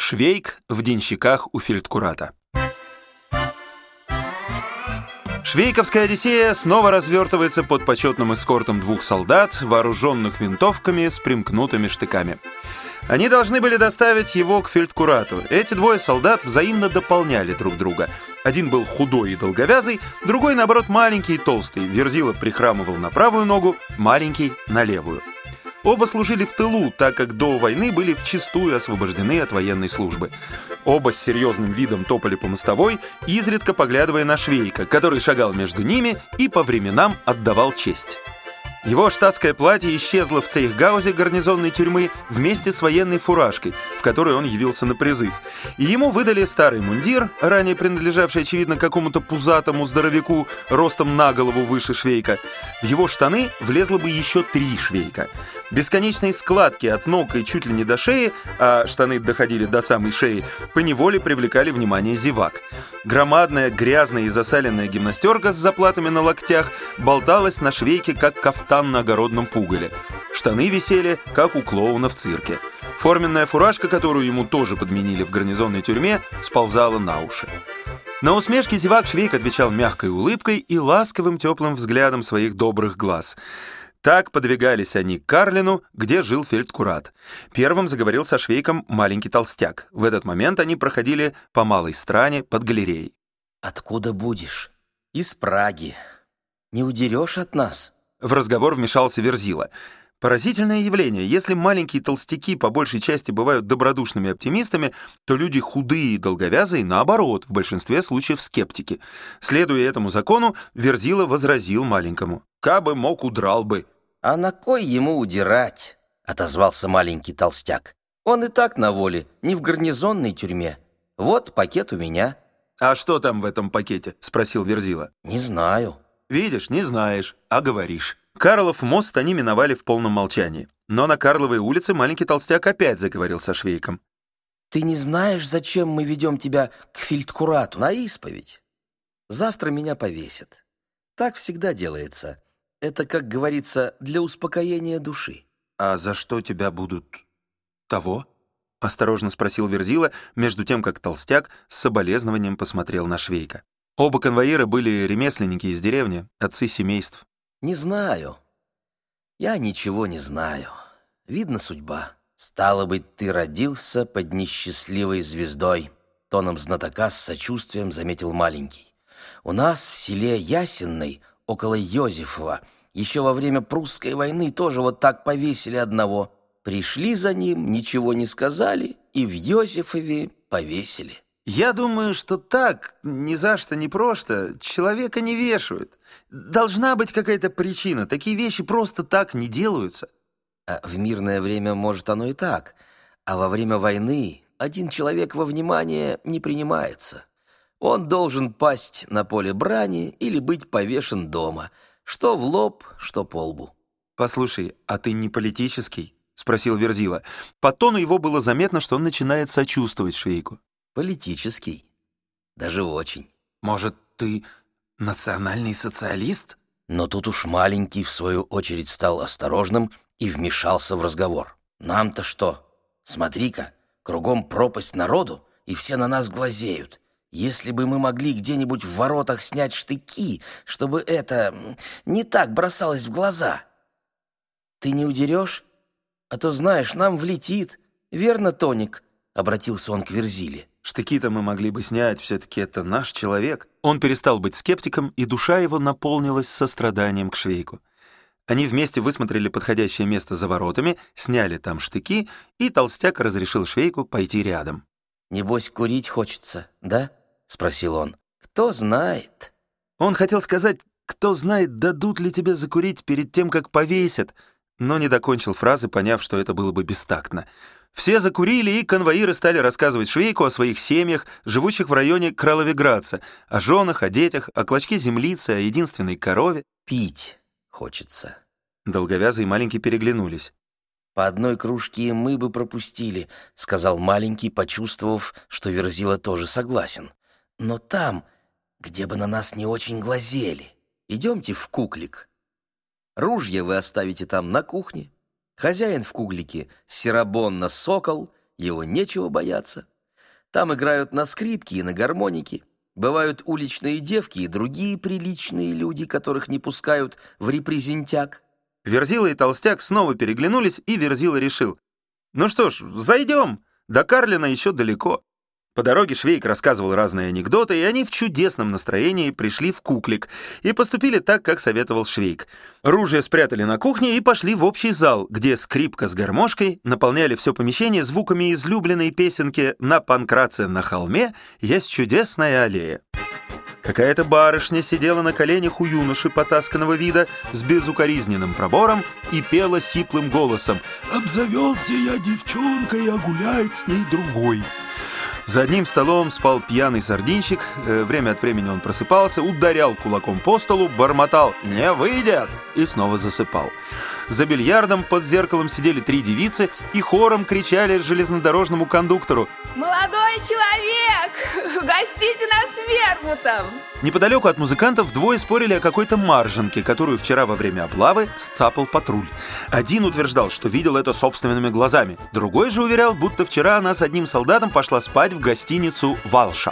Швейк в денщиках у фельдкурата. Швейковская Одиссея снова развертывается под почетным эскортом двух солдат, вооруженных винтовками с примкнутыми штыками. Они должны были доставить его к фельдкурату. Эти двое солдат взаимно дополняли друг друга. Один был худой и долговязый, другой, наоборот, маленький и толстый. Верзила прихрамывал на правую ногу, маленький — на левую. Оба служили в тылу, так как до войны были вчистую освобождены от военной службы. Оба с серьезным видом топали по мостовой, изредка поглядывая на Швейка, который шагал между ними и по временам отдавал честь. Его штатское платье исчезло в цейхгаузе гарнизонной тюрьмы вместе с военной фуражкой, в которой он явился на призыв. И ему выдали старый мундир, ранее принадлежавший, очевидно, какому-то пузатому здоровяку, ростом на голову выше Швейка. В его штаны влезло бы еще 3 Швейка. Бесконечные складки от ног и чуть ли не до шеи, а штаны доходили до самой шеи, поневоле привлекали внимание зевак. Громадная, грязная и засаленная гимнастерка с заплатами на локтях болталась на Швейке, как кафтан на огородном пугале. Штаны висели, как у клоуна в цирке. Форменная фуражка, которую ему тоже подменили в гарнизонной тюрьме, сползала на уши. На усмешки зевак Швейк отвечал мягкой улыбкой и ласковым теплым взглядом своих добрых глаз. Так подвигались они к Карлину, где жил фельдкурат. Первым заговорил со Швейком маленький толстяк. В этот момент они проходили по малой стране под галереей. «Откуда будешь? Из Праги. Не удерешь от нас?» В разговор вмешался Верзила. Поразительное явление. Если маленькие толстяки по большей части бывают добродушными оптимистами, то люди худые и долговязые, наоборот, в большинстве случаев скептики. Следуя этому закону, Верзила возразил маленькому: «Кабы мог, удрал бы». «А на кой ему удирать?» — отозвался маленький толстяк. «Он и так на воле, не в гарнизонной тюрьме. Вот пакет у меня». «А что там в этом пакете?» — спросил Верзила. «Не знаю». «Видишь, не знаешь, а говоришь». Карлов мост они миновали в полном молчании. Но на Карловой улице маленький толстяк опять заговорил со Швейком. «Ты не знаешь, зачем мы ведем тебя к фельдкурату на исповедь? Завтра меня повесят. Так всегда делается. Это, как говорится, для успокоения души». «А за что тебя будут того?» — осторожно спросил Верзила, между тем, как толстяк с соболезнованием посмотрел на Швейка. Оба конвоира были ремесленники из деревни, отцы семейств. «Не знаю. Я ничего не знаю. Видно, судьба. Стало быть, ты родился под несчастливой звездой», — тоном знатока с сочувствием заметил маленький. «У нас в селе Ясенной, около Йозефова, еще во время прусской войны тоже вот так повесили одного. Пришли за ним, ничего не сказали, и в Йозефове повесили». «Я думаю, что так, ни за что, ни просто, человека не вешают. Должна быть какая-то причина. Такие вещи просто так не делаются». А в мирное время, может, оно и так. А во время войны один человек во внимание не принимается. Он должен пасть на поле брани или быть повешен дома. Что в лоб, что по лбу. «Послушай, а ты не политический?» — спросил Верзила. По тону его было заметно, что он начинает сочувствовать Швейку. «Политический. Даже очень». «Может, ты национальный социалист?» Но тут уж маленький, в свою очередь, стал осторожным и вмешался в разговор. «Нам-то что? Смотри-ка, кругом пропасть народу, и все на нас глазеют. Если бы мы могли где-нибудь в воротах снять штыки, чтобы это не так бросалось в глаза. Ты не удерешь? А то, знаешь, нам влетит. Верно, Тоник?» — обратился он к Верзиле. «Штыки-то мы могли бы снять, все-таки это наш человек». Он перестал быть скептиком, и душа его наполнилась состраданием к Швейку. Они вместе высмотрели подходящее место за воротами, сняли там штыки, и толстяк разрешил Швейку пойти рядом. «Небось, курить хочется, да?» — спросил он. «Кто знает?» Он хотел сказать: «Кто знает, дадут ли тебе закурить перед тем, как повесят», но не докончил фразы, поняв, что это было бы бестактно. Все закурили, и конвоиры стали рассказывать Швейку о своих семьях, живущих в районе Краловиградца, о женах, о детях, о клочке землицы, о единственной корове. «Пить хочется». Долговязый и маленький переглянулись. «По одной кружке мы бы пропустили», — сказал маленький, почувствовав, что Верзила тоже согласен. «Но там, где бы на нас не очень глазели, идемте в куклик. Ружья вы оставите там на кухне. Хозяин в куглике Серабонна Сокол, его нечего бояться. Там играют на скрипке и на гармонике. Бывают уличные девки и другие приличные люди, которых не пускают в репрезентяк. Верзила и Толстяк снова переглянулись, и Верзила решил: ну что ж, зайдем, до Карлина еще далеко. По дороге Швейк рассказывал разные анекдоты, и они в чудесном настроении пришли в Куклик и поступили так, как советовал Швейк. Ружья спрятали на кухне и пошли в общий зал, где скрипка с гармошкой наполняли все помещение звуками излюбленной песенки «На Панкраце на холме есть чудесная аллея». Какая-то барышня сидела на коленях у юноши потасканного вида с безукоризненным пробором и пела сиплым голосом: «Обзавелся я девчонкой, а гуляет с ней другой». За одним столом спал пьяный сардинщик. Время от времени он просыпался, ударял кулаком по столу, бормотал «Не выйдет!» и снова засыпал. За бильярдом под зеркалом сидели 3 девицы и хором кричали железнодорожному кондуктору: «Молодой человек, угостите нас вермутом!» Неподалеку от музыкантов двое спорили о какой-то маржанке, которую вчера во время облавы сцапал патруль. Один утверждал, что видел это собственными глазами. Другой же уверял, будто вчера она с одним солдатом пошла спать в гостиницу «Валша».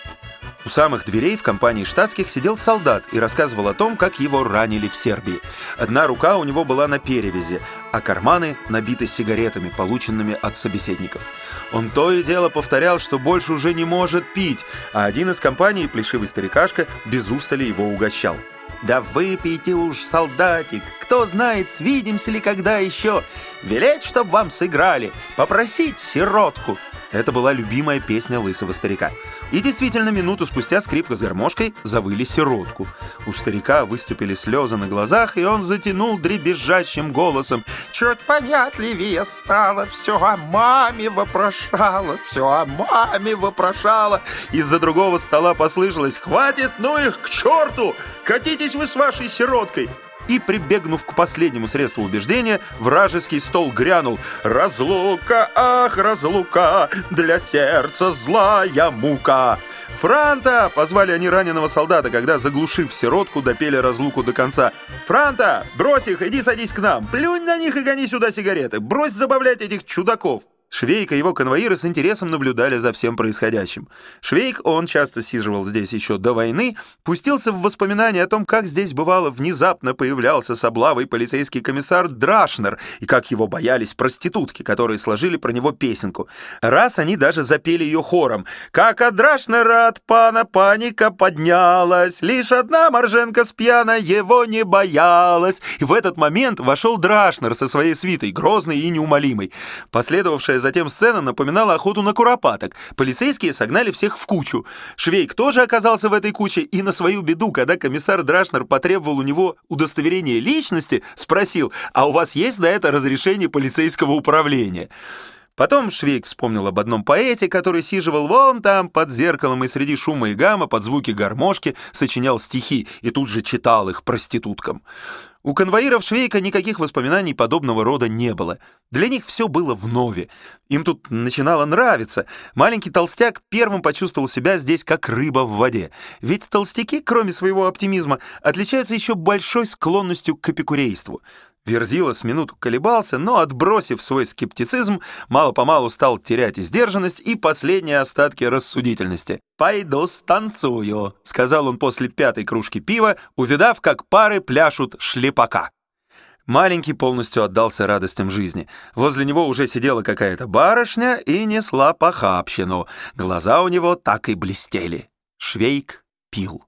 У самых дверей в компании штатских сидел солдат и рассказывал о том, как его ранили в Сербии. Одна рука у него была на перевязи, а карманы набиты сигаретами, полученными от собеседников. Он то и дело повторял, что больше уже не может пить, а один из компаний, плешивый старикашка, без устали его угощал. «Да выпейте уж, солдатик, кто знает, свидимся ли когда еще. Велеть, чтоб вам сыграли, попросить сиротку». Это была любимая песня лысого старика. И действительно, минуту спустя скрипка с гармошкой завыли сиротку. У старика выступили слезы на глазах, и он затянул дребезжащим голосом: «Чуть понятливее стало, все о маме вопрошала, все о маме вопрошала». Из-за другого стола послышалось: «Хватит, ну их к черту! Катитесь вы с вашей сироткой!» И, прибегнув к последнему средству убеждения, вражеский стол грянул: «Разлука, ах, разлука, для сердца злая мука!» «Франта!» — позвали они раненого солдата, когда, заглушив сиротку, допели разлуку до конца. «Франта! Брось их, иди садись к нам! Плюнь на них и гони сюда сигареты! Брось забавлять этих чудаков!» Швейк и его конвоиры с интересом наблюдали за всем происходящим. Швейк, он часто сиживал здесь еще до войны, пустился в воспоминания о том, как здесь бывало внезапно появлялся с облавой полицейский комиссар Драшнер, и как его боялись проститутки, которые сложили про него песенку. Раз они даже запели ее хором: «Как от Драшнера от пана паника поднялась, лишь одна Марженка с пьяна его не боялась». И в этот момент вошел Драшнер со своей свитой, грозный и неумолимый. Последовавшая затем сцена напоминала охоту на куропаток. Полицейские согнали всех в кучу. Швейк тоже оказался в этой куче, и на свою беду, когда комиссар Драшнер потребовал у него удостоверение личности, спросил: «А у вас есть на это разрешение полицейского управления?» Потом Швейк вспомнил об одном поэте, который сиживал вон там под зеркалом и среди шума и гамма под звуки гармошки сочинял стихи и тут же читал их проституткам. У конвоиров Швейка никаких воспоминаний подобного рода не было. Для них все было вновь. Им тут начинало нравиться. Маленький толстяк первым почувствовал себя здесь как рыба в воде. Ведь толстяки, кроме своего оптимизма, отличаются еще большой склонностью к эпикурейству. Верзила с минуту колебался, но, отбросив свой скептицизм, мало-помалу стал терять и сдержанность, и последние остатки рассудительности. «Пойду станцую», — сказал он после 5-й кружки пива, увидав, как пары пляшут шлепака. Маленький полностью отдался радостям жизни. Возле него уже сидела какая-то барышня и несла похабщину. Глаза у него так и блестели. Швейк пил.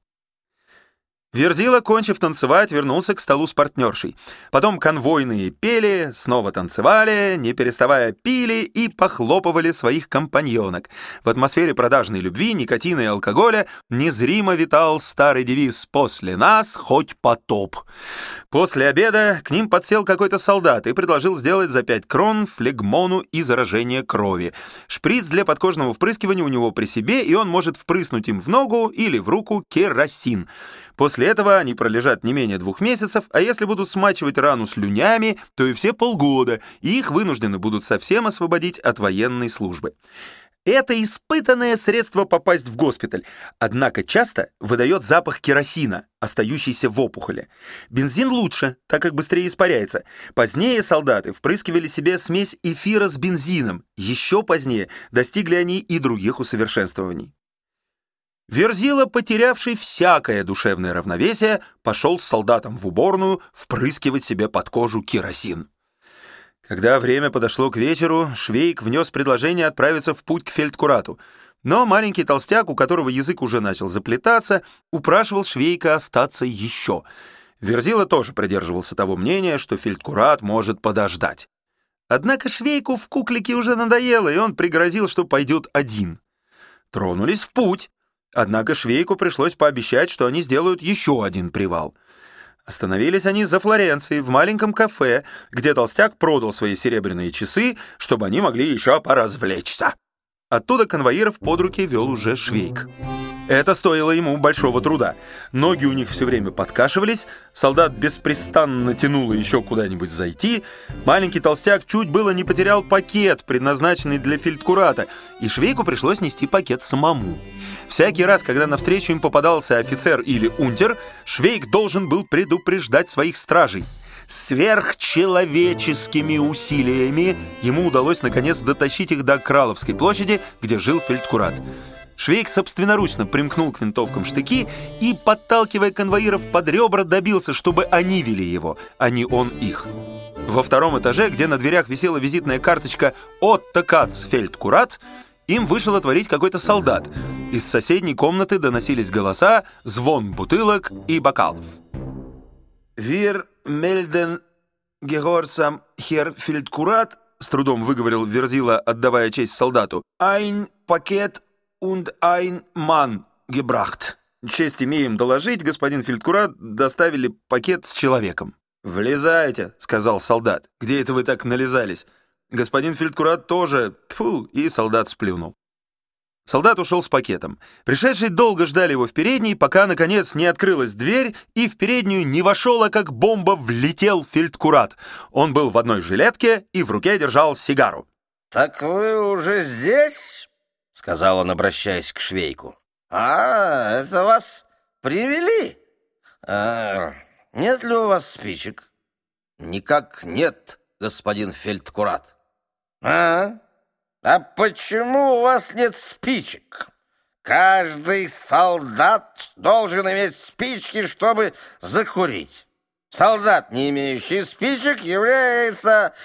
Верзила, кончив танцевать, вернулся к столу с партнершей. Потом конвойные пели, снова танцевали, не переставая пили и похлопывали своих компаньонок. В атмосфере продажной любви, никотина и алкоголя незримо витал старый девиз «После нас хоть потоп». После обеда к ним подсел какой-то солдат и предложил сделать за 5 крон флегмону и заражение крови. Шприц для подкожного впрыскивания у него при себе, и он может впрыснуть им в ногу или в руку керосин. После этого они пролежат не менее 2 месяцев, а если будут смачивать рану слюнями, то и все полгода, и их вынуждены будут совсем освободить от военной службы. Это испытанное средство попасть в госпиталь, однако часто выдает запах керосина, остающийся в опухоли. Бензин лучше, так как быстрее испаряется. Позднее солдаты впрыскивали себе смесь эфира с бензином. Еще позднее достигли они и других усовершенствований. Верзила, потерявший всякое душевное равновесие, пошел с солдатом в уборную впрыскивать себе под кожу керосин. Когда время подошло к вечеру, Швейк внес предложение отправиться в путь к фельдкурату. Но маленький толстяк, у которого язык уже начал заплетаться, упрашивал Швейка остаться еще. Верзила тоже придерживался того мнения, что фельдкурат может подождать. Однако Швейку в куклике уже надоело, и он пригрозил, что пойдет один. Тронулись в путь. Однако Швейку пришлось пообещать, что они сделают еще один привал. Остановились они за Флоренцией, в маленьком кафе, где толстяк продал свои серебряные часы, чтобы они могли еще поразвлечься. Оттуда конвоиров под руки вел уже Швейк. Это стоило ему большого труда. Ноги у них все время подкашивались, солдат беспрестанно тянуло еще куда-нибудь зайти, маленький толстяк чуть было не потерял пакет, предназначенный для фельдкурата, и Швейку пришлось нести пакет самому. Всякий раз, когда навстречу им попадался офицер или унтер, Швейк должен был предупреждать своих стражей. Сверхчеловеческими усилиями ему удалось наконец дотащить их до Краловской площади, где жил фельдкурат. Швейк собственноручно примкнул к винтовкам штыки и, подталкивая конвоиров под ребра, добился, чтобы они вели его, а не он их. Во втором этаже, где на дверях висела визитная карточка «Отто Кац, фельдкурат», им вышел отворить какой-то солдат. Из соседней комнаты доносились голоса, звон бутылок и бокалов. «Вир мельден гегорсам хер фельдкурат», с трудом выговорил Верзила, отдавая честь солдату, «айн пакет und ein Mann gebracht». Честь имеем доложить, господин фельдкурат, доставили пакет с человеком. «Влезайте», — сказал солдат. «Где это вы так нализались?» Господин фельдкурат тоже, тьфу, и солдат сплюнул. Солдат ушел с пакетом. Пришедшие долго ждали его в передней, пока, наконец, не открылась дверь, и в переднюю не вошел, а как бомба влетел фельдкурат. Он был в одной жилетке и в руке держал сигару. «Так вы уже здесь?» — сказал он, обращаясь к Швейку. Это вас привели? Нет ли у вас спичек?» «Никак нет, господин фельдкурат». А почему у вас нет спичек? Каждый солдат должен иметь спички, чтобы закурить. Солдат, не имеющий спичек, является...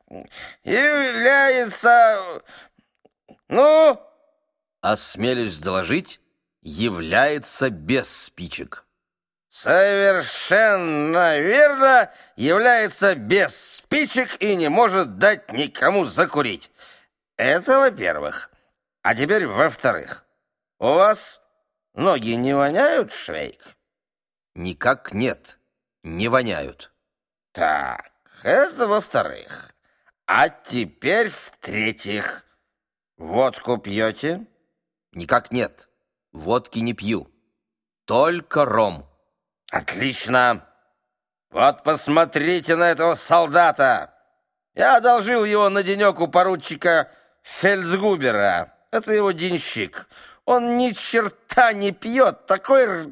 Осмелюсь доложить, является без спичек. Совершенно верно, является без спичек и не может дать никому закурить. Это во-первых. А теперь во-вторых. У вас ноги не воняют, Швейк? Никак нет, не воняют. Так, это во-вторых. А теперь в-третьих. Водку пьете? Никак нет, водки не пью. Только ром. Отлично. Вот посмотрите на этого солдата. Я одолжил его на денек у поручика Фельдгубера. Это его денщик. Он ни черта не пьет, такой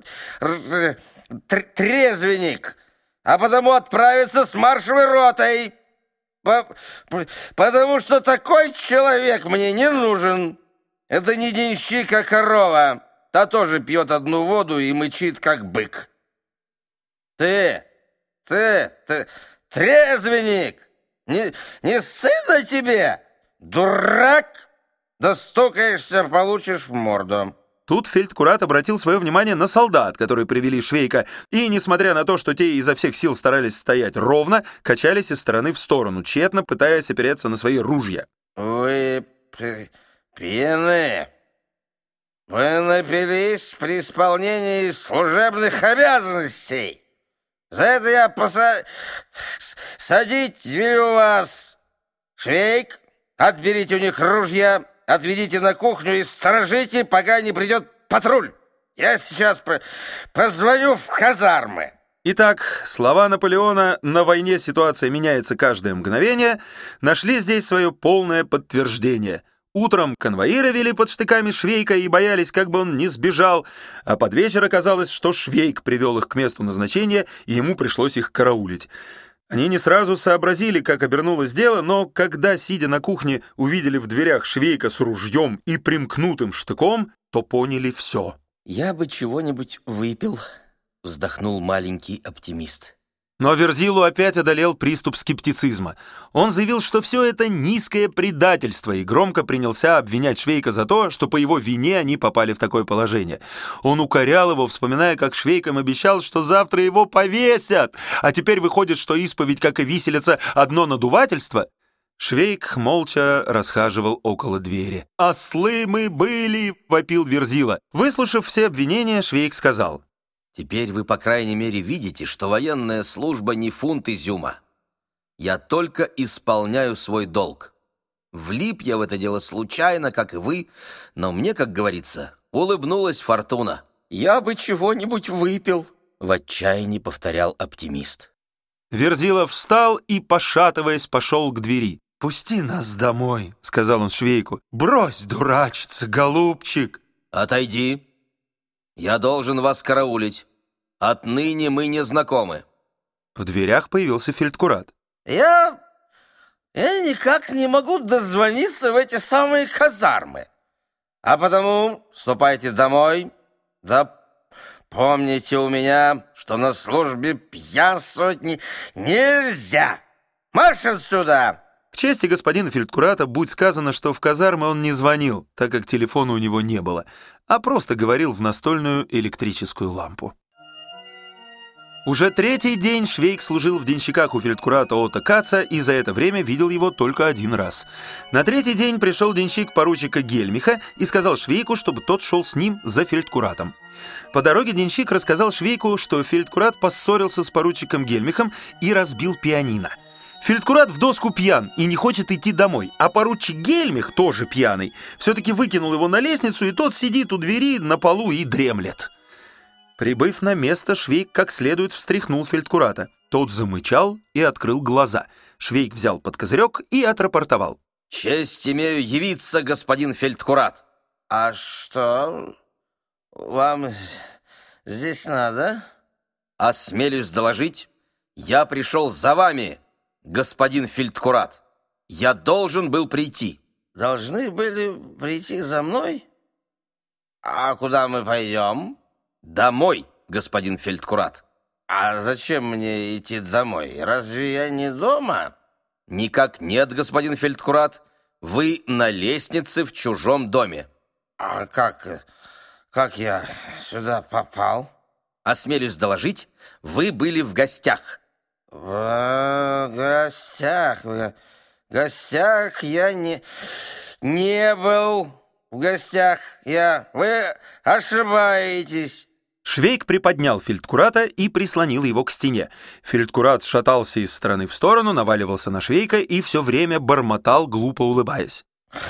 трезвенник, а потому отправится с маршевой ротой. Потому что такой человек мне не нужен. Это не денщик, а корова. Та тоже пьет одну воду и мычит, как бык. Ты, трезвенник, не стыдно тебе? Дурак, достукаешься, получишь в морду. Тут фельдкурат обратил свое внимание на солдат, которые привели Швейка, и, несмотря на то, что те изо всех сил старались стоять ровно, качались из стороны в сторону, тщетно пытаясь опереться на свои ружья. Вы пьяны. Вы напились при исполнении служебных обязанностей. За это я садить велю вас. Швейк, отберите у них ружья, отведите на кухню и сторожите, пока не придет патруль. Я сейчас позвоню в казармы». Итак, слова Наполеона «на войне ситуация меняется каждое мгновение» нашли здесь свое полное подтверждение. Утром конвоиры вели под штыками Швейка и боялись, как бы он не сбежал, а под вечер оказалось, что Швейк привел их к месту назначения, и ему пришлось их караулить. Они не сразу сообразили, как обернулось дело, но когда, сидя на кухне, увидели в дверях Швейка с ружьем и примкнутым штыком, то поняли все. «Я бы чего-нибудь выпил», — вздохнул маленький оптимист. Но Верзилу опять одолел приступ скептицизма. Он заявил, что все это низкое предательство, и громко принялся обвинять Швейка за то, что по его вине они попали в такое положение. Он укорял его, вспоминая, как Швейк им обещал, что завтра его повесят, а теперь выходит, что исповедь, как и виселица, одно надувательство. Швейк молча расхаживал около двери. «Ослы мы были!» — вопил Верзила. Выслушав все обвинения, Швейк сказал: «Теперь вы, по крайней мере, видите, что военная служба не фунт изюма. Я только исполняю свой долг. Влип я в это дело случайно, как и вы, но мне, как говорится, улыбнулась фортуна. Я бы чего-нибудь выпил», — в отчаянии повторял оптимист. Верзила встал и, пошатываясь, пошел к двери. «Пусти нас домой», — сказал он Швейку. «Брось дурачиться, голубчик». «Отойди. Я должен вас караулить. Отныне мы не знакомы». В дверях появился фельдкурат. Я никак не могу дозвониться в эти самые казармы. А потому ступайте домой. Да помните у меня, что на службе пьянствовать нельзя. Марш отсюда!» К чести господина фельдкурата будь сказано, что в казармы он не звонил, так как телефона у него не было, а просто говорил в настольную электрическую лампу. Уже третий день Швейк служил в денщиках у фельдкурата Отто Каца и за это время видел его только один раз. На третий день пришел денщик поручика Гельмиха и сказал Швейку, чтобы тот шел с ним за фельдкуратом. По дороге денщик рассказал Швейку, что фельдкурат поссорился с поручиком Гельмихом и разбил пианино. Фельдкурат в доску пьян и не хочет идти домой, а поручик Гельмих, тоже пьяный, все-таки выкинул его на лестницу, и тот сидит у двери на полу и дремлет. Прибыв на место, Швейк как следует встряхнул фельдкурата. Тот замычал и открыл глаза. Швейк взял под козырек и отрапортовал: «Честь имею явиться, господин фельдкурат». «А что вам здесь надо?» «Осмелюсь доложить, я пришел за вами, господин фельдкурат. Я должен был прийти». «Должны были прийти за мной? А куда мы пойдем?» «Домой, господин фельдкурат». «А зачем мне идти домой? Разве я не дома?» «Никак нет, господин фельдкурат. Вы на лестнице в чужом доме». «А как я сюда попал?» «Осмелюсь доложить, вы были в гостях». «В гостях я не был. В гостях вы ошибаетесь». Швейк приподнял фельдкурата и прислонил его к стене. Фельдкурат шатался из стороны в сторону, наваливался на Швейка и все время бормотал, глупо улыбаясь.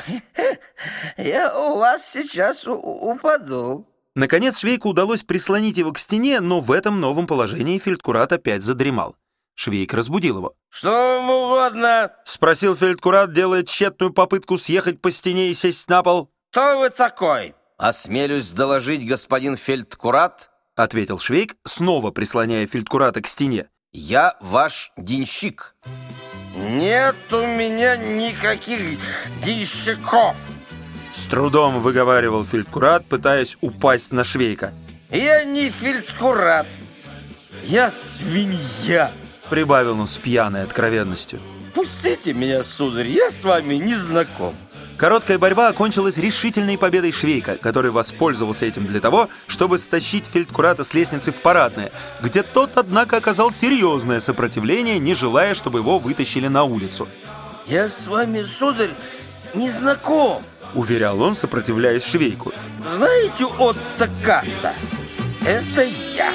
«Я у вас сейчас упаду». Наконец Швейку удалось прислонить его к стене, но в этом новом положении фельдкурат опять задремал. Швейк разбудил его. «Что вам угодно?» — спросил фельдкурат, делая тщетную попытку съехать по стене и сесть на пол. «Кто вы такой?» «Осмелюсь доложить, господин фельдкурат», — ответил Швейк, снова прислоняя фельдкурата к стене. «Я ваш денщик». «Нет у меня никаких денщиков», — с трудом выговаривал фельдкурат, пытаясь упасть на Швейка. «Я не фельдкурат, я свинья», — прибавил он с пьяной откровенностью. «Пустите меня, сударь, я с вами не знаком». Короткая борьба окончилась решительной победой Швейка, который воспользовался этим для того, чтобы стащить фельдкурата с лестницы в парадное, где тот, однако, оказал серьезное сопротивление, не желая, чтобы его вытащили на улицу. «Я с вами, сударь, не знаком», — уверял он, сопротивляясь Швейку. «Знаете Отто Каца? Это я».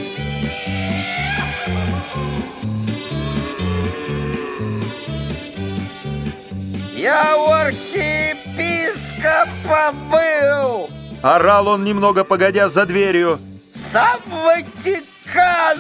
«Я у архиепископа был!» — орал он немного погодя за дверью. «Сам Ватикан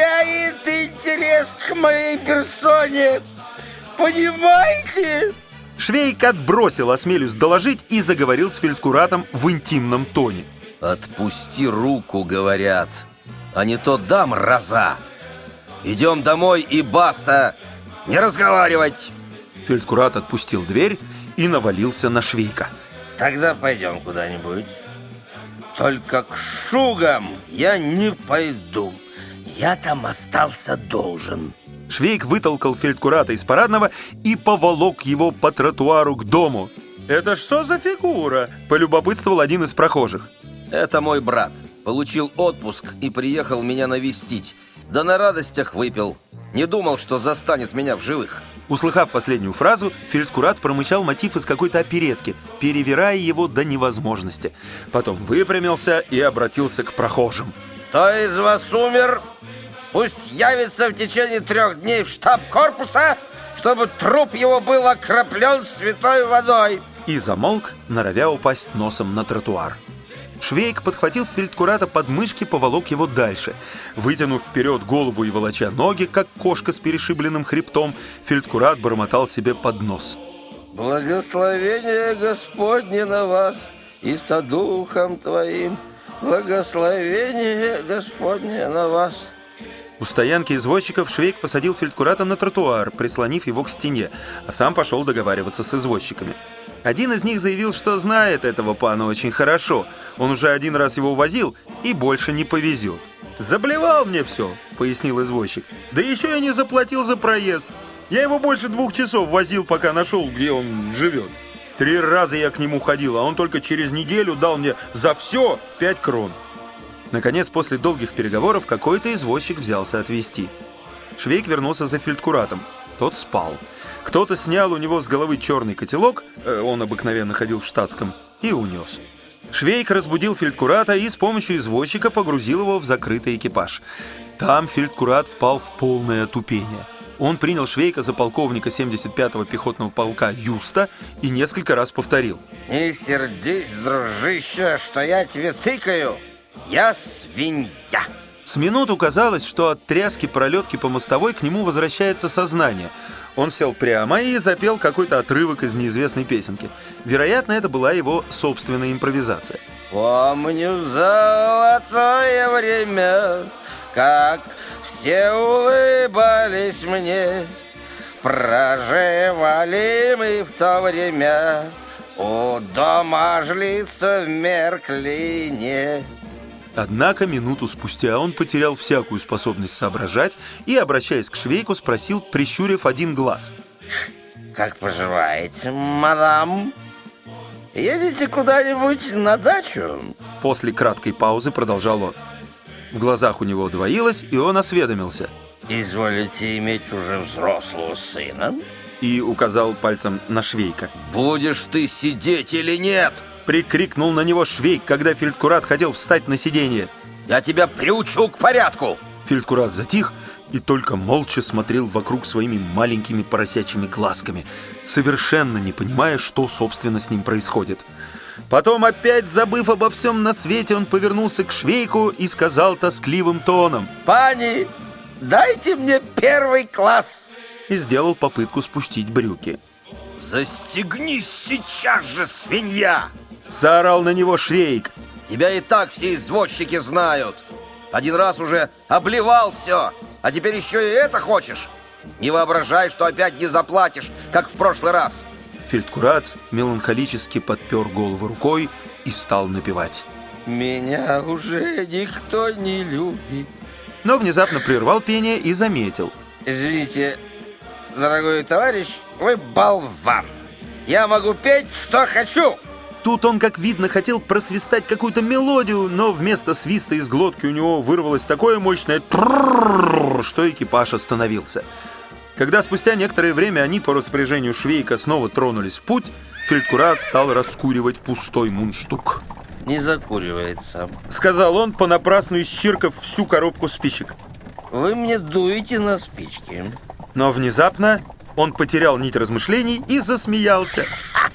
проявляет интерес к моей персоне! Понимаете?» Швейк отбросил, осмелюсь доложить, и заговорил с фельдкуратом в интимном тоне. «Отпусти руку, — говорят, — а не то дам раза. Идем домой и баста, не разговаривать!» Фельдкурат отпустил дверь и навалился на Швейка. Тогда пойдем куда-нибудь. Только к шугам я не пойду. Я там остался должен. Швейк вытолкал фельдкурата из парадного и поволок его по тротуару к дому. «Это что за фигура?» – полюбопытствовал один из прохожих. «Это мой брат. Получил отпуск и приехал меня навестить. Да на радостях выпил. Не думал, что застанет меня в живых». Услыхав последнюю фразу, фельдкурат промычал мотив из какой-то оперетки, перевирая его до невозможности. Потом выпрямился и обратился к прохожим. Кто из вас умер, пусть явится в течение 3 дней в штаб корпуса, чтобы труп его был окроплен святой водой. И замолк, норовя упасть носом на тротуар. Швейк, подхватив фельдкурата под мышки, поволок его дальше. Вытянув вперед голову и волоча ноги, как кошка с перешибленным хребтом, фельдкурат бормотал себе под нос. «Благословение Господне на вас и со духом твоим! Благословение Господне на вас!» У стоянки извозчиков Швейк посадил фельдкурата на тротуар, прислонив его к стене, а сам пошел договариваться с извозчиками. Один из них заявил, что знает этого пана очень хорошо. Он уже 1 раз его возил и больше не повезет. «Заблевал мне все», — пояснил извозчик. «Да еще я не заплатил за проезд. Я его больше 2 часов возил, пока нашел, где он живет. 3 раза я к нему ходил, а он только через неделю дал мне за все 5 крон». Наконец, после долгих переговоров, какой-то извозчик взялся отвезти. Швейк вернулся за фельдкуратом. Тот спал. Кто-то снял у него с головы черный котелок, он обыкновенно ходил в штатском, и унес. Швейк разбудил фельдкурата и с помощью извозчика погрузил его в закрытый экипаж. Там фельдкурат впал в полное отупение. Он принял Швейка за полковника 75-го пехотного полка Юста и несколько раз повторил: «Не сердись, дружище, что я тебе тыкаю. Я свинья». С минуту казалось, что от тряски пролетки по мостовой к нему возвращается сознание. Он сел прямо и запел какой-то отрывок из неизвестной песенки. Вероятно, это была его собственная импровизация. «Помню золотое время, как все улыбались мне. Проживали мы в то время у дома жлица в Мерклине». Однако минуту спустя он потерял всякую способность соображать и, обращаясь к Швейку, спросил, прищурив один глаз: «Как поживаете, мадам? Едете куда-нибудь на дачу?» После краткой паузы продолжал он. В глазах у него двоилось, и он осведомился: «Изволите иметь уже взрослого сына?» И указал пальцем на Швейка. «Будешь ты сидеть или нет?» Прикрикнул на него Швейк, когда фельдкурат хотел встать на сиденье. «Я тебя приучу к порядку!» Фельдкурат затих и только молча смотрел вокруг своими маленькими поросячьими глазками, совершенно не понимая, что, собственно, с ним происходит. Потом, опять забыв обо всем на свете, он повернулся к Швейку и сказал тоскливым тоном: «Пани, дайте мне 1 класс!» И сделал попытку спустить брюки. «Застегнись сейчас же, свинья!» Заорал на него Швейк. «Тебя и так все извозчики знают. 1 раз уже обливал все, а теперь еще и это хочешь? Не воображай, что опять не заплатишь, как в прошлый раз!» Фельдкурат меланхолически подпер голову рукой и стал напевать: «Меня уже никто не любит». Но внезапно прервал пение и заметил: «Извините, дорогой товарищ, вы болван. Я могу петь, что хочу». Тут он, как видно, хотел просвистать какую-то мелодию, но вместо свиста из глотки у него вырвалось такое мощное «трррррррр», что экипаж остановился. Когда спустя некоторое время они по распоряжению Швейка снова тронулись в путь, фельдкурат стал раскуривать пустой мундштук. «Не закуривается», — сказал он, понапрасну исчиркав всю коробку спичек. «Вы мне дуете на спички». Но внезапно он потерял нить размышлений и засмеялся.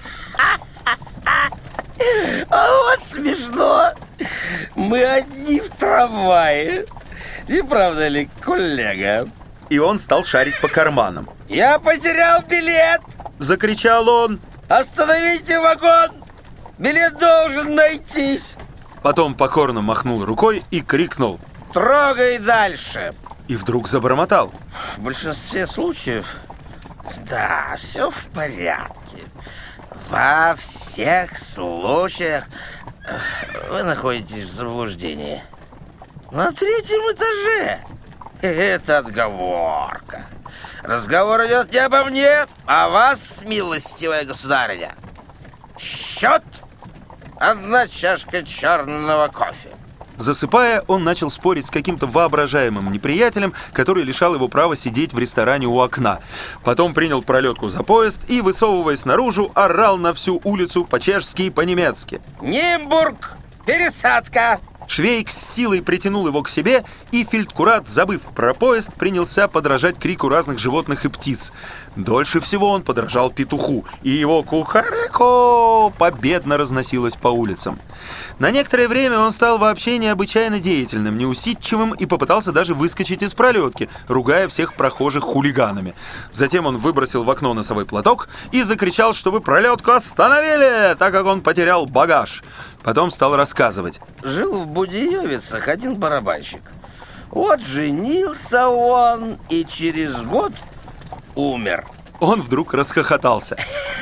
А вот смешно. Мы одни в трамвае. Не правда ли, коллега?» И он стал шарить по карманам. Я потерял билет! Закричал он. Остановите вагон! Билет должен найтись! Потом покорно махнул рукой и крикнул. Трогай дальше! И вдруг забормотал. В большинстве случаев, да, все в порядке. Во всех случаях вы находитесь в заблуждении. На 3-м этаже. Это отговорка. Разговор идет не обо мне, а о вас, милостивая государыня. Счет. 1 чашка черного кофе. Засыпая, он начал спорить с каким-то воображаемым неприятелем, который лишал его права сидеть в ресторане у окна. Потом принял пролетку за поезд и, высовываясь наружу, орал на всю улицу по-чешски и по-немецки. Нимбург! Пересадка! Швейк с силой притянул его к себе, и фельдкурат, забыв про поезд, принялся подражать крику разных животных и птиц. Дольше всего он подражал петуху, и его кухареко победно разносилось по улицам. На некоторое время он стал вообще необычайно деятельным, неусидчивым и попытался даже выскочить из пролетки, ругая всех прохожих хулиганами. Затем он выбросил в окно носовой платок и закричал, чтобы пролетку остановили, так как он потерял багаж. Потом стал рассказывать. Жил в Будеевицах один барабанщик. Вот женился он и через год умер. Он вдруг расхохотался.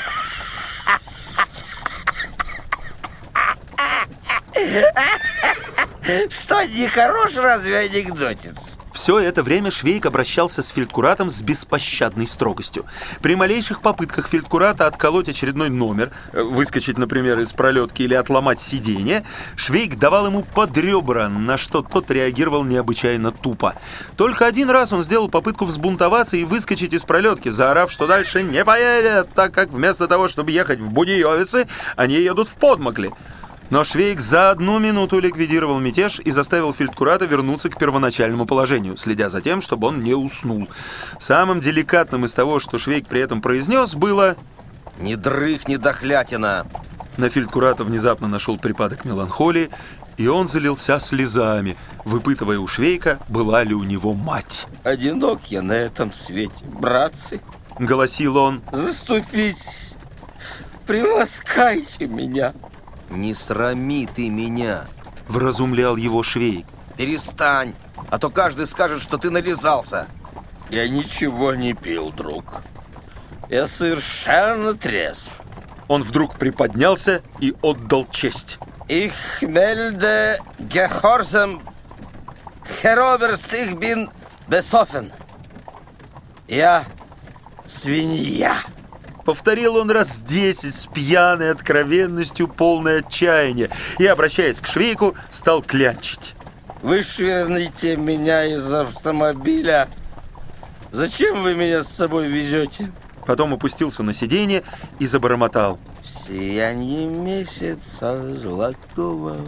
Что, не хорош разве анекдотец? Все это время Швейк обращался с фельдкуратом с беспощадной строгостью. При малейших попытках фельдкурата отколоть очередной номер, выскочить, например, из пролетки или отломать сиденье, Швейк давал ему под ребра, на что тот реагировал необычайно тупо. Только один раз он сделал попытку взбунтоваться и выскочить из пролетки, заорав, что дальше не поедет, так как вместо того, чтобы ехать в Будеевицы, они едут в Подмокли. Но Швейк за 1 минуту ликвидировал мятеж и заставил фельдкурата вернуться к первоначальному положению, следя за тем, чтобы он не уснул. Самым деликатным из того, что Швейк при этом произнес, было «Не дрыхни, дохлятина!» На фельдкурата внезапно нашел припадок меланхолии, и он залился слезами, выпытывая у Швейка, была ли у него мать. «Одинок я на этом свете, братцы!» — голосил он. «Заступитесь, приласкайте меня!» «Не срами ты меня!» — вразумлял его Швейк. «Перестань, а то каждый скажет, что ты нализался!» «Я ничего не пил, друг. Я совершенно трезв!» Он вдруг приподнялся и отдал честь. «Ich melde Gehorsam, Herr Oberst, ich bin besoffen!» «Я свинья!» Повторил он раз 10 с пьяной откровенностью, полной отчаяния, и, обращаясь к Швейку, стал клянчить. «Вышвырните меня из автомобиля! Зачем вы меня с собой везете?» Потом опустился на сиденье и забормотал. «В сиянии месяца золотого».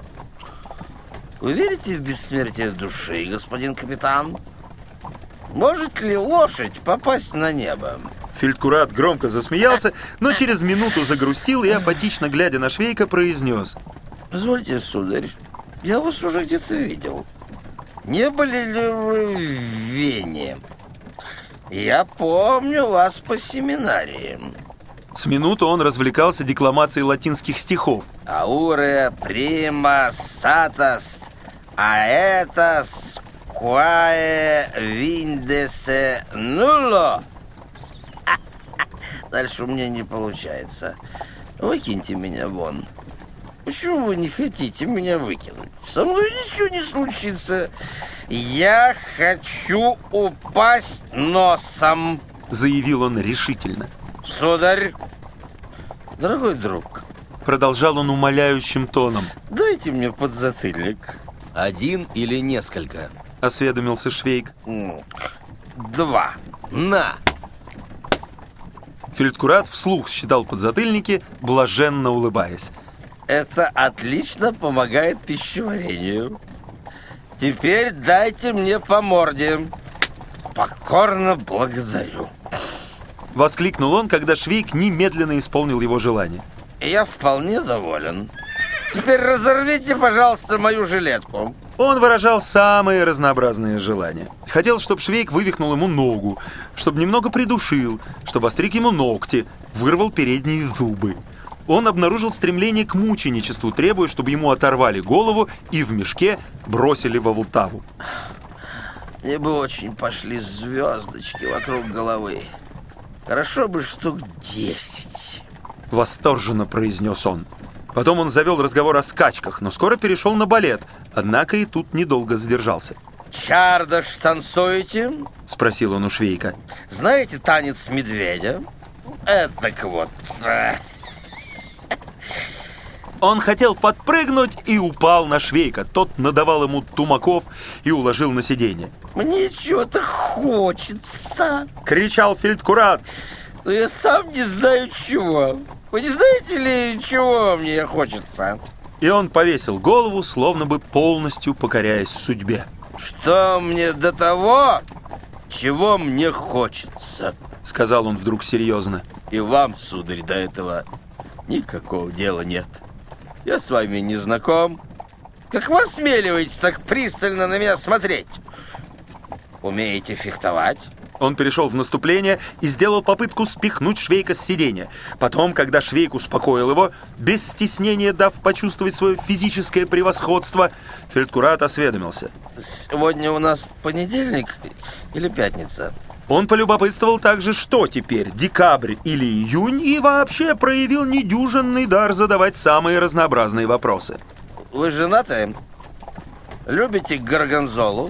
Вы верите в бессмертие души, господин капитан? Может ли лошадь попасть на небо? Фельдкурат громко засмеялся, но через минуту загрустил и, апатично глядя на Швейка, произнес. Позвольте, сударь, я вас уже где-то видел. Не были ли вы в Вене? Я помню вас по семинарии. С минуту он развлекался декламацией латинских стихов. Ауре прима сатас, а это сквае виндесе нуло. Дальше у меня не получается. Выкиньте меня вон. Почему вы не хотите меня выкинуть? Со мной ничего не случится. Я хочу упасть носом, заявил он решительно. Сударь, дорогой друг, продолжал он умоляющим тоном. Дайте мне подзатыльник. 1 или несколько? Осведомился Швейк. 2. На! Фельдкурат вслух считал подзатыльники, блаженно улыбаясь. Это отлично помогает пищеварению. Теперь дайте мне по морде. Покорно благодарю. Воскликнул он, когда Швейк немедленно исполнил его желание. Я вполне доволен. Теперь разорвите, пожалуйста, мою жилетку. Он выражал самые разнообразные желания. Хотел, чтобы Швейк вывихнул ему ногу, чтобы немного придушил, чтобы остриг ему ногти, вырвал передние зубы. Он обнаружил стремление к мученичеству, требуя, чтобы ему оторвали голову и в мешке бросили во Влтаву. Мне бы очень пошли звездочки вокруг головы. Хорошо бы штук 10. Восторженно произнес он. Потом он завел разговор о скачках, но скоро перешел на балет, однако и тут недолго задержался. Чардаш танцуете? Спросил он у Швейка. Знаете танец медведя? Так вот. Он хотел подпрыгнуть и упал на Швейка. Тот надавал ему тумаков и уложил на сиденье. Мне чего-то хочется. Кричал фельдкурат. Но я сам не знаю чего. Вы не знаете ли, чего мне хочется? И он повесил голову, словно бы полностью покоряясь судьбе. Что мне до того, чего мне хочется? Сказал он вдруг серьезно. И вам, сударь, до этого никакого дела нет. Я с вами не знаком. Как вы осмеливаетесь так пристально на меня смотреть? Умеете фехтовать? Он перешел в наступление и сделал попытку спихнуть Швейка с сиденья. Потом, когда Швейк успокоил его, без стеснения дав почувствовать свое физическое превосходство, фельдкурат осведомился. Сегодня у нас понедельник или пятница? Он полюбопытствовал также, что теперь, декабрь или июнь, и вообще проявил недюжинный дар задавать самые разнообразные вопросы. Вы женаты? Любите горгонзолу?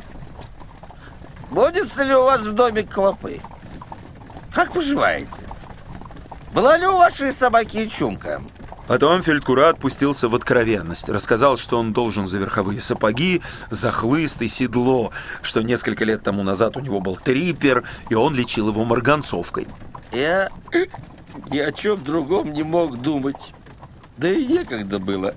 Водятся ли у вас в доме клопы? Как поживаете? Была ли у вашей собаки чумка? Потом фельдкурат пустился в откровенность. Рассказал, что он должен за верховые сапоги, за хлыст и седло, что несколько лет тому назад у него был трипер, и он лечил его марганцовкой. Я ни о чем другом не мог думать. Да и некогда было.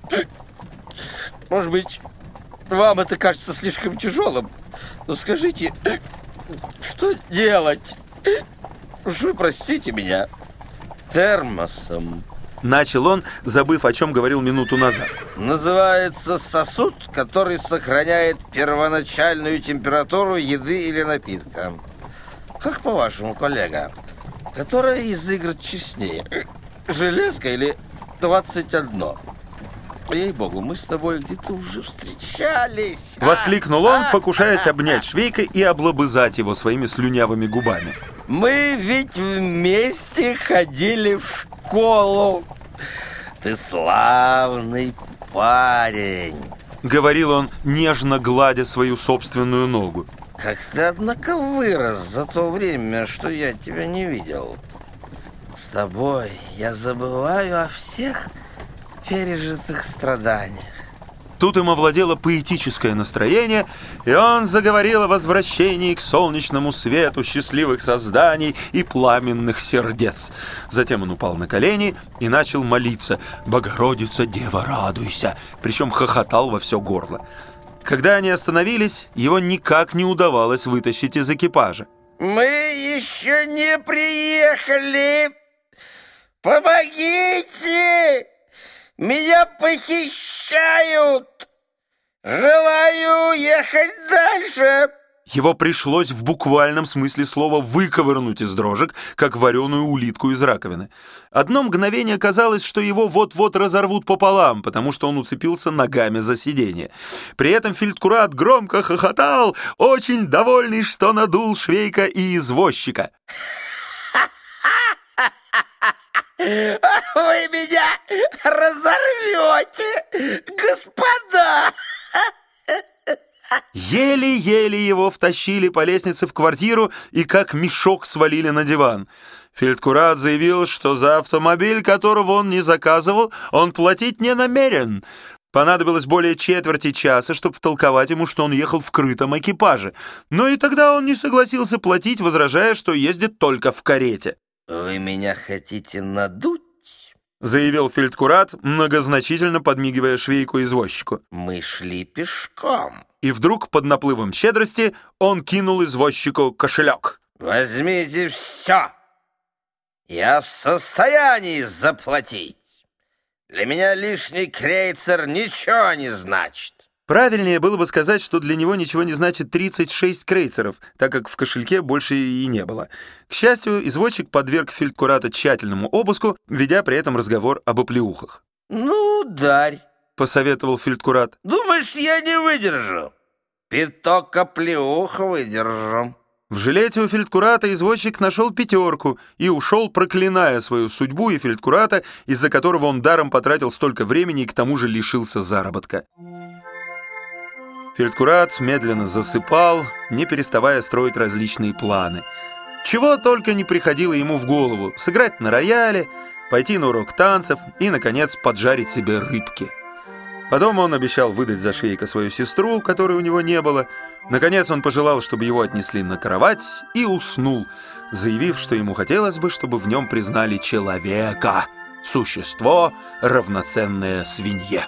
Может быть, вам это кажется слишком тяжелым. Но скажите, что делать? Уж вы простите меня. Термосом. Начал он, забыв, о чем говорил минуту назад. Называется сосуд, который сохраняет первоначальную температуру еды или напитка. Как по-вашему, коллега, которая из игр честнее? Железка или 21? Ей-богу, мы с тобой где-то уже встречались. Воскликнул он, покушаясь обнять Швейка и облобызать его своими слюнявыми губами. Мы ведь вместе ходили в школу. Ты славный парень. Говорил он, нежно гладя свою собственную ногу. Как ты, однако, вырос за то время, что я тебя не видел. С тобой я забываю о всех пережитых страданиях. Тут им овладело поэтическое настроение, и он заговорил о возвращении к солнечному свету счастливых созданий и пламенных сердец. Затем он упал на колени и начал молиться: «Богородица, Дева, радуйся!» Причем хохотал во все горло. Когда они остановились, его никак не удавалось вытащить из экипажа. Мы еще не приехали! Помогите! Меня похищают! Желаю ехать дальше!» Его пришлось в буквальном смысле слова выковырнуть из дрожек, как вареную улитку из раковины. Одно мгновение казалось, что его вот-вот разорвут пополам, потому что он уцепился ногами за сиденье. При этом фельдкурат громко хохотал, очень довольный, что надул Швейка и извозчика. Вы меня разорвете, господа! Еле-еле его втащили по лестнице в квартиру и как мешок свалили на диван. Фельдкурат заявил, что за автомобиль, которого он не заказывал, он платить не намерен. Понадобилось более четверти часа, чтобы втолковать ему, что он ехал в крытом экипаже. Но и тогда он не согласился платить, возражая, что ездит только в карете. «Вы меня хотите надуть?» — заявил фельдкурат, многозначительно подмигивая Швейку-извозчику. «Мы шли пешком». И вдруг, под наплывом щедрости, он кинул извозчику кошелек. «Возьмите все. Я в состоянии заплатить. Для меня лишний крейцер ничего не значит». Правильнее было бы сказать, что для него ничего не значит 36 крейцеров, так как в кошельке больше и не было. К счастью, извозчик подверг фельдкурата тщательному обыску, ведя при этом разговор об оплеухах. «Ну, ударь», — посоветовал фельдкурат. «Думаешь, я не выдержу? Пяток оплеух выдержу». В жилете у фельдкурата извозчик нашел 5 и ушел, проклиная свою судьбу и фельдкурата, из-за которого он даром потратил столько времени и к тому же лишился заработка. Фельдкурат медленно засыпал, не переставая строить различные планы. Чего только не приходило ему в голову: сыграть на рояле, пойти на урок танцев и, наконец, поджарить себе рыбки. Потом он обещал выдать за Швейка свою сестру, которой у него не было. Наконец он пожелал, чтобы его отнесли на кровать, и уснул, заявив, что ему хотелось бы, чтобы в нем признали человека, существо, равноценное свинье.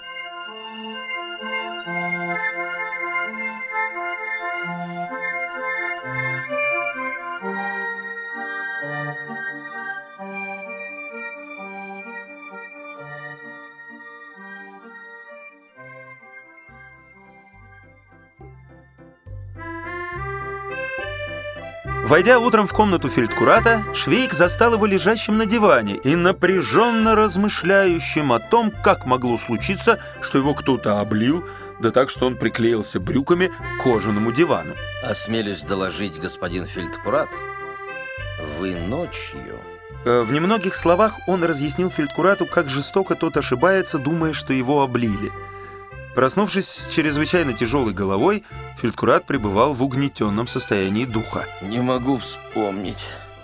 Войдя утром в комнату фельдкурата, Швейк застал его лежащим на диване и напряженно размышляющим о том, как могло случиться, что его кто-то облил, да так, что он приклеился брюками к кожаному дивану. Осмелюсь доложить, господин фельдкурат, вы ночью... В немногих словах он разъяснил фельдкурату, как жестоко тот ошибается, думая, что его облили. Проснувшись с чрезвычайно тяжелой головой, фельдкурат пребывал в угнетенном состоянии духа. Не могу вспомнить,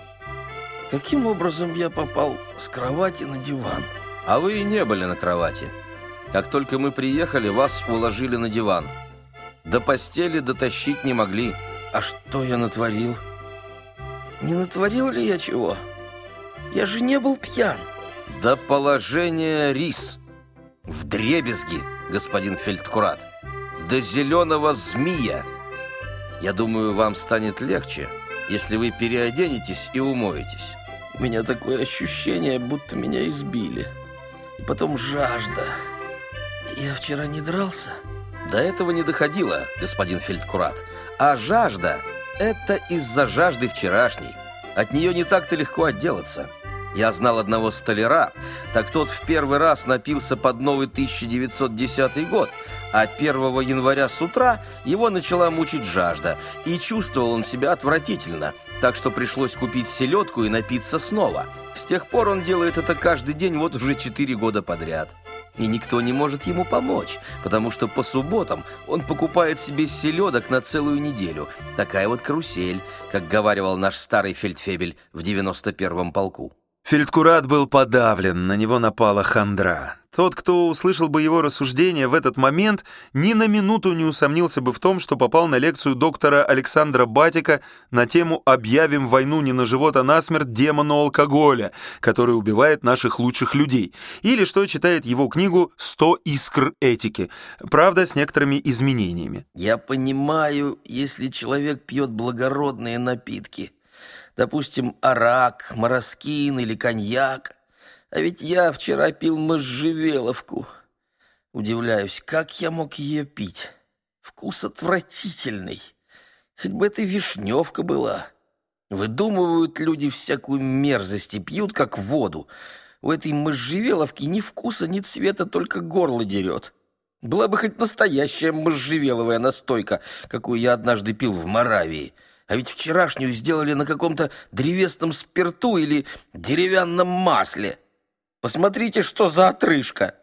каким образом я попал с кровати на диван. А вы и не были на кровати. Как только мы приехали, вас уложили на диван. До постели дотащить не могли. А что я натворил? Не натворил ли я чего? Я же не был пьян. До положения рис. Вдребезги, господин фельдкурат. До зеленого змея. Я думаю, вам станет легче, если вы переоденетесь и умоетесь. У меня такое ощущение, будто меня избили. И потом жажда. Я вчера не дрался? До этого не доходило, господин фельдкурат. А жажда – это из-за жажды вчерашней. От нее не так-то легко отделаться. Я знал одного столяра, так тот в первый раз напился под новый 1910 год, а 1 января с утра его начала мучить жажда, и чувствовал он себя отвратительно, так что пришлось купить селедку и напиться снова. С тех пор он делает это каждый день вот уже 4 года подряд. И никто не может ему помочь, потому что по субботам он покупает себе селедок на целую неделю. Такая вот карусель, как говаривал наш старый фельдфебель в 91-м полку. Фельдкурат был подавлен, на него напала хандра. Тот, кто услышал бы его рассуждения в этот момент, ни на минуту не усомнился бы в том, что попал на лекцию доктора Александра Батика на тему «Объявим войну не на живот, а на смерть демону алкоголя, который убивает наших лучших людей», или что читает его книгу «100 искр этики», правда, с некоторыми изменениями. Я понимаю, если человек пьет благородные напитки, допустим, арак, мороскин или коньяк. А ведь я вчера пил можжевеловку. Удивляюсь, как я мог ее пить? Вкус отвратительный. Хоть бы это вишневка была. Выдумывают люди всякую мерзость и пьют, как воду. У этой можжевеловки ни вкуса, ни цвета, только горло дерет. Была бы хоть настоящая можжевеловая настойка, какую я однажды пил в Моравии. А ведь вчерашнюю сделали на каком-то древесном спирту или деревянном масле. Посмотрите, что за отрыжка.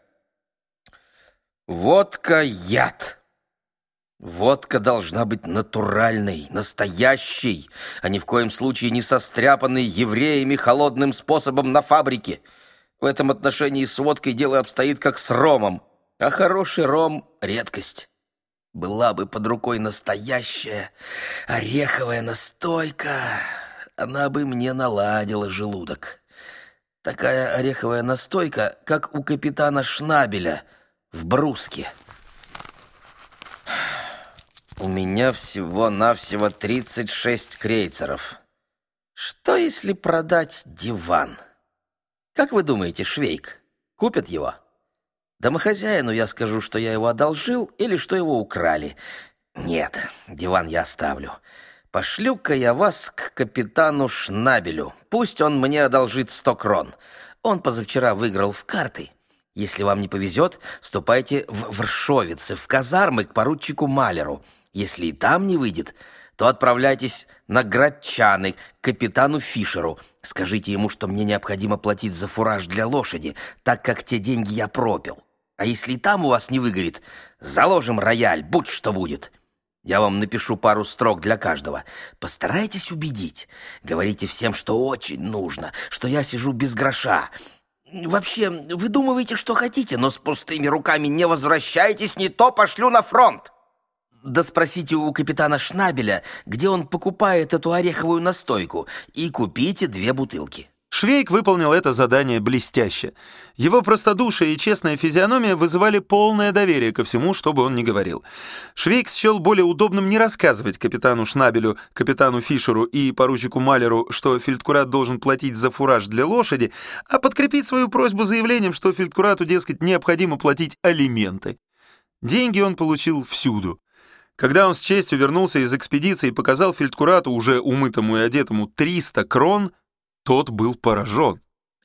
Водка – яд. Водка должна быть натуральной, настоящей, а ни в коем случае не состряпанной евреями холодным способом на фабрике. В этом отношении с водкой дело обстоит как с ромом, а хороший ром – редкость. Была бы под рукой настоящая ореховая настойка, она бы мне наладила желудок. Такая ореховая настойка, как у капитана Шнабеля в Бруске. У меня всего-навсего 36 крейцеров. Что, если продать диван? Как вы думаете, Швейк, купят его? Домохозяину я скажу, что я его одолжил или что его украли. Нет, диван я оставлю. Пошлю-ка я вас к капитану Шнабелю. Пусть он мне одолжит 100 крон. Он позавчера выиграл в карты. Если вам не повезет, ступайте в Вршовице, в казармы к поручику Малеру. Если и там не выйдет, то отправляйтесь на Градчаны к капитану Фишеру. Скажите ему, что мне необходимо платить за фураж для лошади, так как те деньги я пропил. А если и там у вас не выгорит, заложим рояль, будь что будет. Я вам напишу пару строк для каждого. Постарайтесь убедить. Говорите всем, что очень нужно, что я сижу без гроша. Вообще, выдумывайте, что хотите, но с пустыми руками не возвращайтесь, не то пошлю на фронт. Да спросите у капитана Шнабеля, где он покупает эту ореховую настойку, и купите 2 бутылки. Швейк выполнил это задание блестяще. Его простодушие и честная физиономия вызывали полное доверие ко всему, что бы он ни говорил. Швейк счел более удобным не рассказывать капитану Шнабелю, капитану Фишеру и поручику Малеру, что фельдкурат должен платить за фураж для лошади, а подкрепить свою просьбу заявлением, что фельдкурату, дескать, необходимо платить алименты. Деньги он получил всюду. Когда он с честью вернулся из экспедиции и показал фельдкурату, уже умытому и одетому, 300 крон, тот был поражен.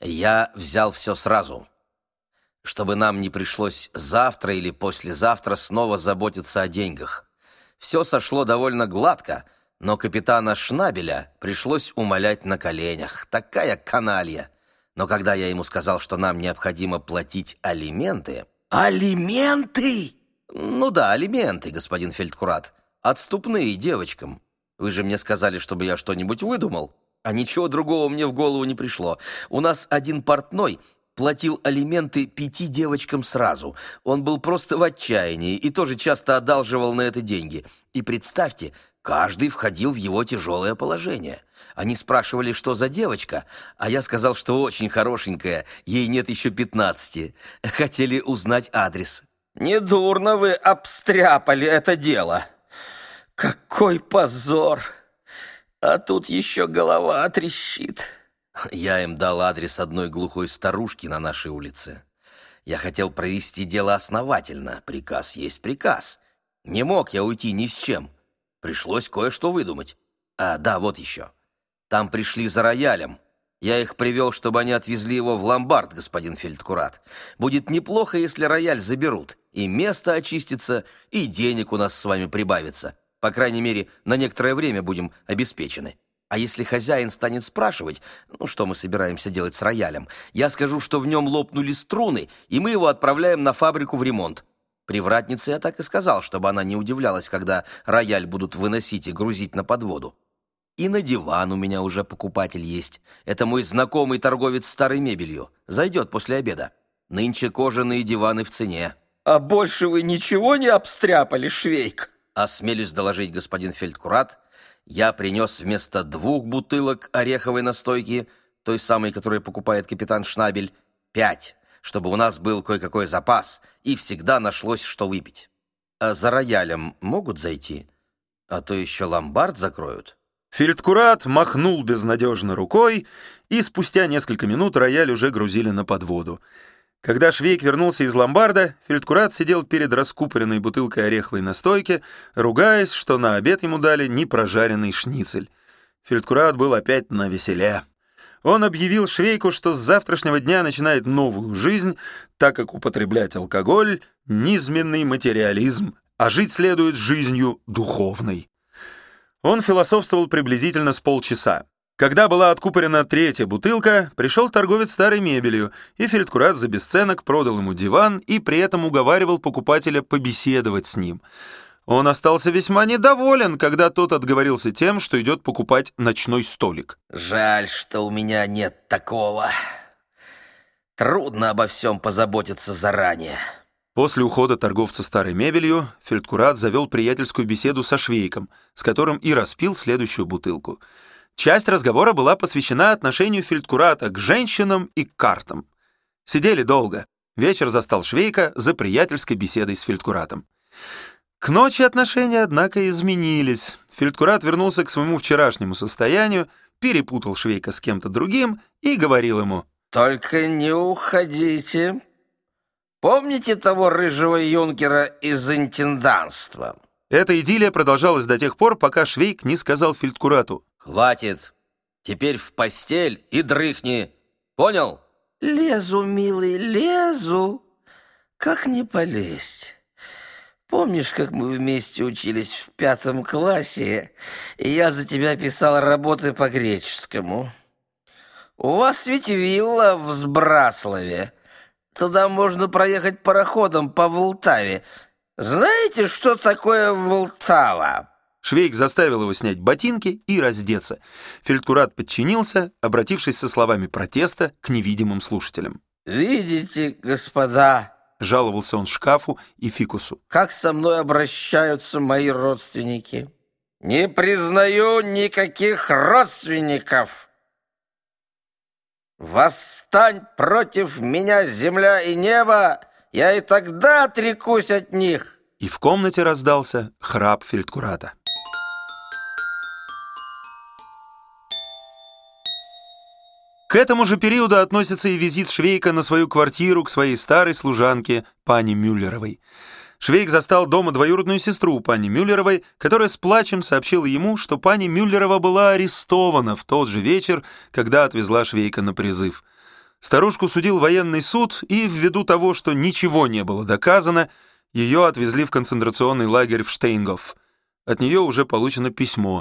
Я взял все сразу, чтобы нам не пришлось завтра или послезавтра снова заботиться о деньгах. Все сошло довольно гладко, но капитана Шнабеля пришлось умолять на коленях. Такая каналья. Но когда я ему сказал, что нам необходимо платить алименты... Алименты? Ну да, алименты, господин фельдкурат. Отступные девочкам. Вы же мне сказали, чтобы я что-нибудь выдумал. А ничего другого мне в голову не пришло. У нас один портной платил алименты 5 девочкам сразу. Он был просто в отчаянии и тоже часто одалживал на это деньги. И представьте, каждый входил в его тяжелое положение. Они спрашивали, что за девочка, а я сказал, что очень хорошенькая, ей нет еще 15. Хотели узнать адрес. Недурно вы обстряпали это дело. Какой позор! А тут еще голова трещит. Я им дал адрес одной глухой старушки на нашей улице. Я хотел провести дело основательно. Приказ есть приказ. Не мог я уйти ни с чем. Пришлось кое-что выдумать. Да, вот еще. Там пришли за роялем. Я их привел, чтобы они отвезли его в ломбард, господин фельдкурат. Будет неплохо, если рояль заберут. И место очистится, и денег у нас с вами прибавится. По крайней мере, на некоторое время будем обеспечены. А если хозяин станет спрашивать, что мы собираемся делать с роялем, я скажу, что в нем лопнули струны, и мы его отправляем на фабрику в ремонт. Привратнице я так и сказал, чтобы она не удивлялась, когда рояль будут выносить и грузить на подводу. И на диван у меня уже покупатель есть. Это мой знакомый торговец старой мебелью. Зайдет после обеда. Нынче кожаные диваны в цене. А больше вы ничего не обстряпали, Швейк? Осмелюсь доложить, господин фельдкурат, я принес вместо 2 бутылок ореховой настойки, той самой, которую покупает капитан Шнабель, 5, чтобы у нас был кое-какой запас и всегда нашлось, что выпить. А за роялем могут зайти? А то еще ломбард закроют. Фельдкурат махнул безнадежно рукой, и спустя несколько минут рояль уже грузили на подводу. Когда Швейк вернулся из ломбарда, фельдкурат сидел перед раскупоренной бутылкой ореховой настойки, ругаясь, что на обед ему дали непрожаренный шницель. Фельдкурат был опять навеселе. Он объявил Швейку, что с завтрашнего дня начинает новую жизнь, так как употреблять алкоголь — низменный материализм, а жить следует жизнью духовной. Он философствовал приблизительно с полчаса. Когда была откупорена 3-я бутылка, пришел торговец старой мебелью, и фельдкурат за бесценок продал ему диван и при этом уговаривал покупателя побеседовать с ним. Он остался весьма недоволен, когда тот отговорился тем, что идет покупать ночной столик. Жаль, что у меня нет такого. Трудно обо всем позаботиться заранее. После ухода торговца старой мебелью фельдкурат завел приятельскую беседу со Швейком, с которым и распил следующую бутылку. Часть разговора была посвящена отношению фельдкурата к женщинам и к картам. Сидели долго. Вечер застал Швейка за приятельской беседой с фельдкуратом. К ночи отношения, однако, изменились. Фельдкурат вернулся к своему вчерашнему состоянию, перепутал Швейка с кем-то другим и говорил ему: «Только не уходите. Помните того рыжего юнкера из интенданства? Эта идиллия продолжалась до тех пор, пока Швейк не сказал фельдкурату: «Хватит! Теперь в постель и дрыхни! Понял?» Лезу, милый, лезу. Как не полезть? Помнишь, как мы вместе учились в 5 классе, и я за тебя писал работы по греческому? У вас ведь вилла в Сбраслове. Туда можно проехать пароходом по Волтаве. Знаете, что такое Волтава? Швейк заставил его снять ботинки и раздеться. Фельдкурат подчинился, обратившись со словами протеста к невидимым слушателям. «Видите, господа, — жаловался он шкафу и фикусу, — как со мной обращаются мои родственники. Не признаю никаких родственников. Восстань против меня, земля и небо, я и тогда отрекусь от них». И в комнате раздался храп фельдкурата. К этому же периоду относится и визит Швейка на свою квартиру к своей старой служанке пани Мюллеровой. Швейк застал дома двоюродную сестру пани Мюллеровой, которая с плачем сообщила ему, что пани Мюллерова была арестована в тот же вечер, когда отвезла Швейка на призыв. Старушку судил военный суд, и ввиду того, что ничего не было доказано, ее отвезли в концентрационный лагерь в Штейнгоф. От нее уже получено письмо.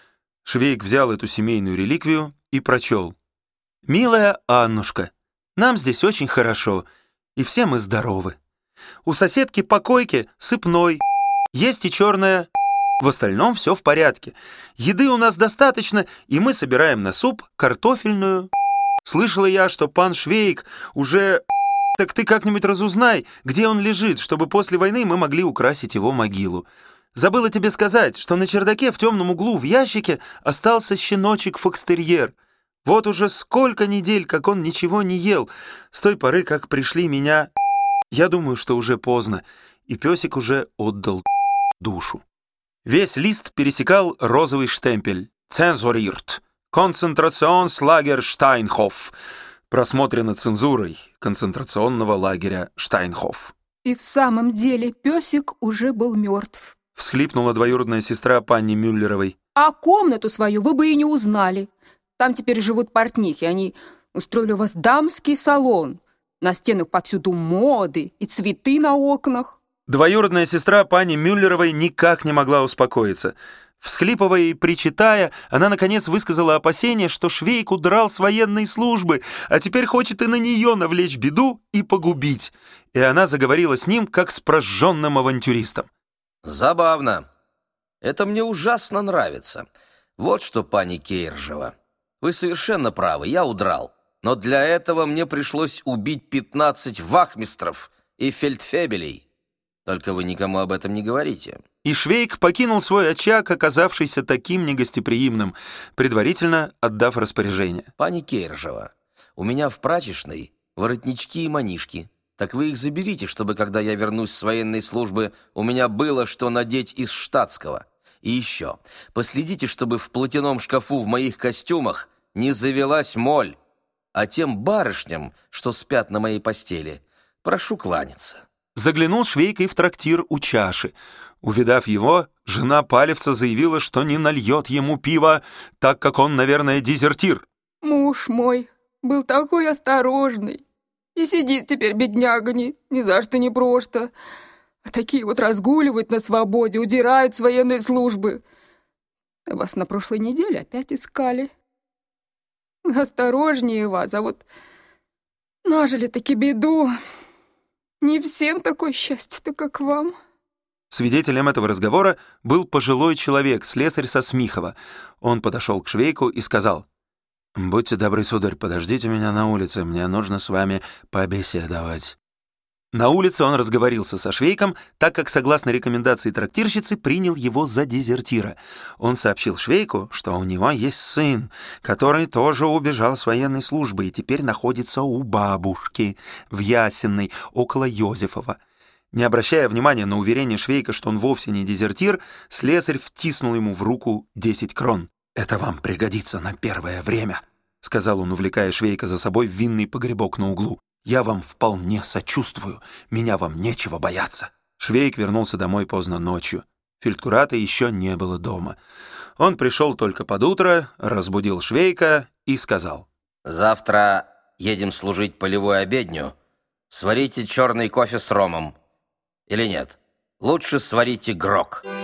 Швейк взял эту семейную реликвию и прочел: «Милая Аннушка, нам здесь очень хорошо, и все мы здоровы. У соседки по койке сыпной, есть и черная. В остальном все в порядке. Еды у нас достаточно, и мы собираем на суп картофельную. Слышала я, что пан Швейк уже... Так ты как-нибудь разузнай, где он лежит, чтобы после войны мы могли украсить его могилу. Забыла тебе сказать, что на чердаке в темном углу в ящике остался щеночек-фокстерьер. Вот уже сколько недель, как он ничего не ел, с той поры, как пришли меня... Я думаю, что уже поздно, и песик уже отдал душу». Весь лист пересекал розовый штемпель «Цензурирт», «Концентрациonsлагер Штайнхоф», просмотрено цензурой концентрационного лагеря Штайнхоф. И в самом деле песик уже был мертв. Всхлипнула двоюродная сестра пани Мюллеровой. А комнату свою вы бы и не узнали. Там теперь живут портнихи, они устроили у вас дамский салон. На стенах повсюду моды и цветы на окнах. Двоюродная сестра пани Мюллеровой никак не могла успокоиться. Всхлипывая и причитая, она, наконец, высказала опасение, что Швейк удрал с военной службы, а теперь хочет и на нее навлечь беду и погубить. И она заговорила с ним, как с прожженным авантюристом. «Забавно. Это мне ужасно нравится. Вот что, пани Кейржева, вы совершенно правы, я удрал. Но для этого мне пришлось убить 15 вахмистров и фельдфебелей. Только вы никому об этом не говорите». И Швейк покинул свой очаг, оказавшийся таким негостеприимным, предварительно отдав распоряжение. «Пани Кейржева, у меня в прачечной воротнички и манишки. Так вы их заберите, чтобы, когда я вернусь с военной службы, у меня было что надеть из штатского. И еще, последите, чтобы в платяном шкафу в моих костюмах не завелась моль. А тем барышням, что спят на моей постели, прошу кланяться». Заглянул Швейк и в трактир у чаши. Увидав его, жена Палевца заявила, что не нальет ему пива, так как он, наверное, дезертир. Муж мой был такой осторожный. И сидит теперь бедняга ни за что не просто. А такие вот разгуливают на свободе, удирают с военной службы. Вас на прошлой неделе опять искали. Осторожнее вас, а вот нажили-таки беду. Не всем такое счастье-то, как вам. Свидетелем этого разговора был пожилой человек, слесарь со Смихова. Он подошел к Швейку и сказал: «Будьте добры, сударь, подождите меня на улице, мне нужно с вами побеседовать». На улице он разговорился со Швейком, так как, согласно рекомендации трактирщицы, принял его за дезертира. Он сообщил Швейку, что у него есть сын, который тоже убежал с военной службы и теперь находится у бабушки в Ясенной, около Йозефова. Не обращая внимания на уверение Швейка, что он вовсе не дезертир, слесарь втиснул ему в руку 10 крон. «Это вам пригодится на первое время», — сказал он, увлекая Швейка за собой в винный погребок на углу. Я вам вполне сочувствую, меня вам нечего бояться». Швейк вернулся домой поздно ночью. Фельдкурата еще не было дома. Он пришел только под утро, разбудил Швейка и сказал: «Завтра едем служить полевую обедню. Сварите черный кофе с ромом. Или нет, лучше сварите грог».